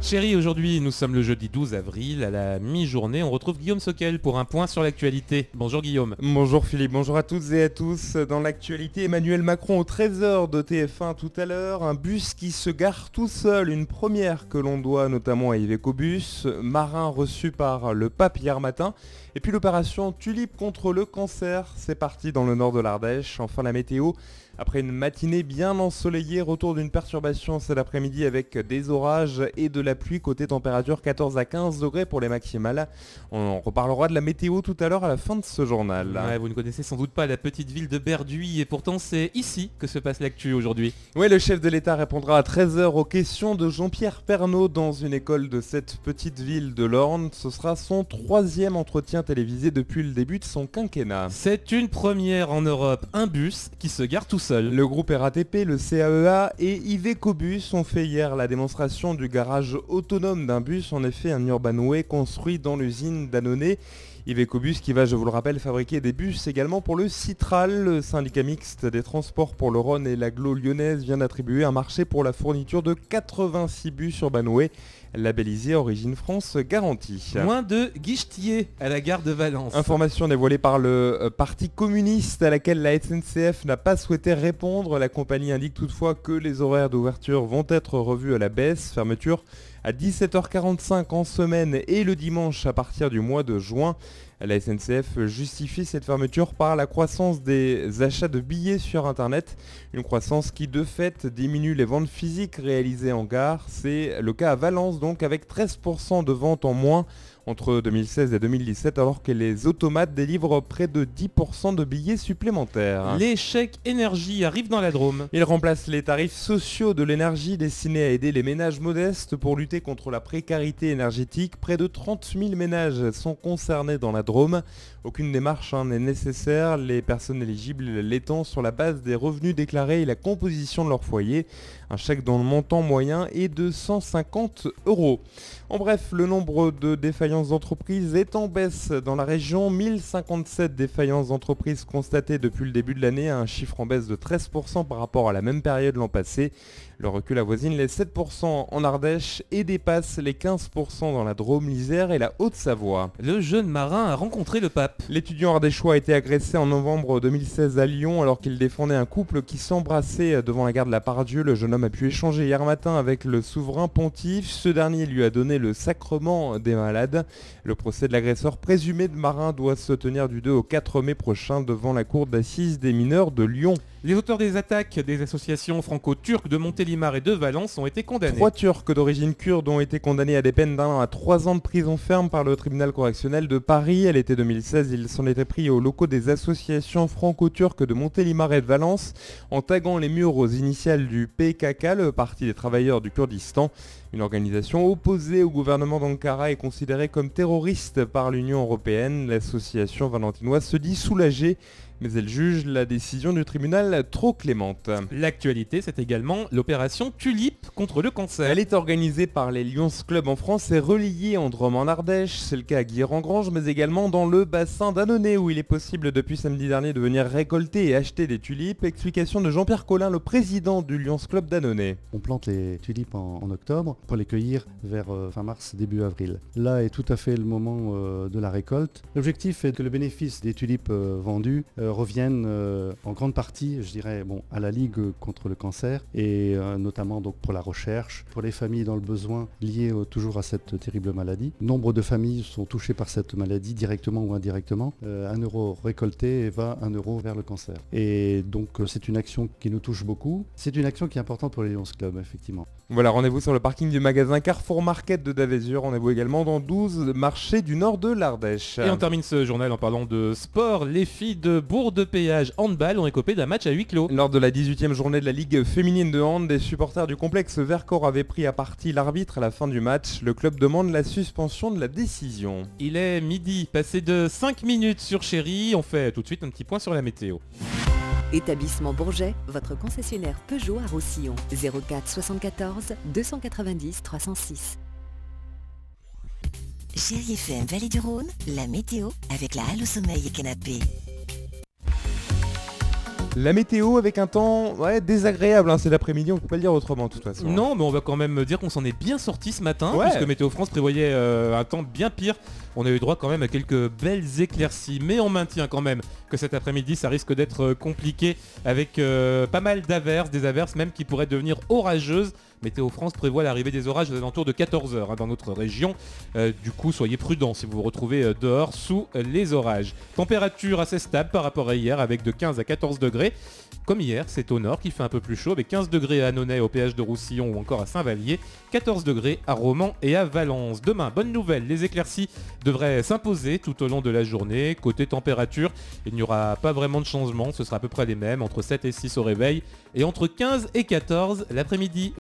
Chérie, aujourd'hui nous sommes le jeudi 12 avril, à la mi-journée, on retrouve Guillaume Soquel pour un point sur l'actualité. Bonjour Guillaume. Bonjour Philippe, bonjour à toutes et à tous. Dans l'actualité, Emmanuel Macron au 13h de TF1 tout à l'heure, un bus qui se gare tout seul, une première que l'on doit notamment à Iveco Bus, marin reçu par le pape hier matin, et puis l'opération Tulipe contre le cancer, c'est parti dans le nord de l'Ardèche. Enfin la météo, après une matinée bien ensoleillée, retour d'une perturbation cet après-midi avec des orages et de la pluie, côté température 14 à 15 degrés pour les maximales. On reparlera de la météo tout à l'heure à la fin de ce journal. Ouais, vous ne connaissez sans doute pas la petite ville de Berduy et pourtant c'est ici que se passe l'actu aujourd'hui. Oui, le chef de l'État répondra à 13h aux questions de Jean-Pierre Pernaut dans une école de cette petite ville de l'Orne. Ce sera son 3e entretien télévisé depuis le début de son quinquennat. C'est une première en Europe, un bus qui se gare tout seul. Le groupe RATP, le CAEA et Iveco Bus ont fait hier la démonstration du garage autonome d'un bus, en effet un Urbanway construit dans l'usine Danone. Iveco Bus qui va, je vous le rappelle, fabriquer des bus également pour le Citral. Le syndicat mixte des transports pour le Rhône et l'agglo lyonnaise vient d'attribuer un marché pour la fourniture de 86 bus Urbanway, labellisés Origine France garantie. Moins de guichetiers à la gare de Valence. Information dévoilée par le Parti communiste à laquelle la SNCF n'a pas souhaité répondre. La compagnie indique toutefois que les horaires d'ouverture vont être revus à la baisse. Fermeture à 17h45 en semaine et le dimanche à partir du mois de juin. La SNCF justifie cette fermeture par la croissance des achats de billets sur Internet, une croissance qui de fait diminue les ventes physiques réalisées en gare. C'est le cas à Valence donc, avec 13% de ventes en moins entre 2016 et 2017, alors que les automates délivrent près de 10% de billets supplémentaires. Les chèques énergie arrivent dans la Drôme. Ils remplacent les tarifs sociaux de l'énergie destinés à aider les ménages modestes pour lutter contre la précarité énergétique. Près de 30 000 ménages sont concernés dans la Drôme. Aucune démarche n'est nécessaire, les personnes éligibles l'étant sur la base des revenus déclarés et la composition de leur foyer. Un chèque dont le montant moyen est de 150 €. En bref, le nombre de défaillances d'entreprises est en baisse dans la région. 1057 défaillances d'entreprises constatées depuis le début de l'année, un chiffre en baisse de 13% par rapport à la même période l'an passé. Le recul avoisine les 7% en Ardèche et dépasse les 15% dans la Drôme, l'Isère et la Haute-Savoie. Le jeune marin a rencontré le pape. L'étudiant ardéchois a été agressé en novembre 2016 à Lyon alors qu'il défendait un couple qui s'embrassait devant la gare de la Part-Dieu. Le jeune homme a pu échanger hier matin avec le souverain pontife. Ce dernier lui a donné le sacrement des malades. Le procès de l'agresseur présumé de marin doit se tenir du 2 au 4 mai prochain devant la cour d'assises des mineurs de Lyon. Les auteurs des attaques des associations franco-turques de Montélimar et de Valence ont été condamnés. 3 Turcs d'origine kurde ont été condamnés à des peines d'1 à 3 ans de prison ferme par le tribunal correctionnel de Paris. À l'été 2016, ils s'en étaient pris aux locaux des associations franco-turques de Montélimar et de Valence en taguant les murs aux initiales du PKK, le Parti des travailleurs du Kurdistan. Une organisation opposée au gouvernement d'Ankara est considérée comme terroriste par l'Union européenne. L'association valentinoise se dit soulagée, mais elle juge la décision du tribunal trop clémente. L'actualité, c'est également l'opération Tulipe contre le cancer. Elle est organisée par les Lions Club en France et relayée en Drôme en Ardèche. C'est le cas à Guière-en-Grange, mais également dans le bassin d'Annonay où il est possible depuis samedi dernier de venir récolter et acheter des tulipes. Explication de Jean-Pierre Collin, le président du Lions Club d'Annonay. On plante les tulipes en octobre pour les cueillir vers fin mars, début avril. Là est tout à fait le moment de la récolte. L'objectif est que le bénéfice des tulipes vendues reviennent en grande partie, je dirais, à la Ligue contre le cancer et notamment donc pour la recherche, pour les familles dans le besoin liées toujours à cette terrible maladie. Nombre de familles sont touchées par cette maladie directement ou indirectement. 1 euro récolté va 1 euro vers le cancer. Et donc c'est une action qui nous touche beaucoup. C'est une action qui est importante pour les Lions Club, effectivement. Voilà, rendez-vous sur le parking du magasin Carrefour Market de Davézure. Rendez-vous également dans 12 marchés du nord de l'Ardèche. Et on termine ce journal en parlant de sport. Les filles de Bourg-de-Péage handball ont écopé d'un match à huis clos. Lors de la 18e journée de la Ligue féminine de hand, des supporters du complexe Vercors avaient pris à partie l'arbitre à la fin du match. Le club demande la suspension de la décision. Il est midi, passé de 5 minutes sur Chéri. On fait tout de suite un petit point sur la météo. Établissement Bourget, votre concessionnaire Peugeot à Roussillon. 04 74 290 306. Chéri FM Vallée du Rhône, la météo avec la Halle au Sommeil et Canapé. La météo avec un temps désagréable, hein, c'est l'après-midi, on peut pas le dire autrement de toute façon. Non, mais on va quand même dire qu'on s'en est bien sorti ce matin, Ouais. puisque Météo France prévoyait un temps bien pire. On a eu droit quand même à quelques belles éclaircies, mais on maintient quand même que cet après-midi ça risque d'être compliqué avec pas mal d'averses, des averses même qui pourraient devenir orageuses. Météo France prévoit l'arrivée des orages aux alentours de 14h dans notre région. Du coup, soyez prudents si vous vous retrouvez dehors sous les orages. Température assez stable par rapport à hier avec de 15 à 14 degrés. Comme hier, c'est au nord qu'il fait un peu plus chaud avec 15 degrés à Annonay au péage de Roussillon ou encore à Saint-Vallier, 14 degrés à Romans et à Valence. Demain, bonne nouvelle, les éclaircies devraient s'imposer tout au long de la journée. Côté température, il n'y aura pas vraiment de changement, ce sera à peu près les mêmes, entre 7 et 6 au réveil et entre 15 et 14 l'après-midi.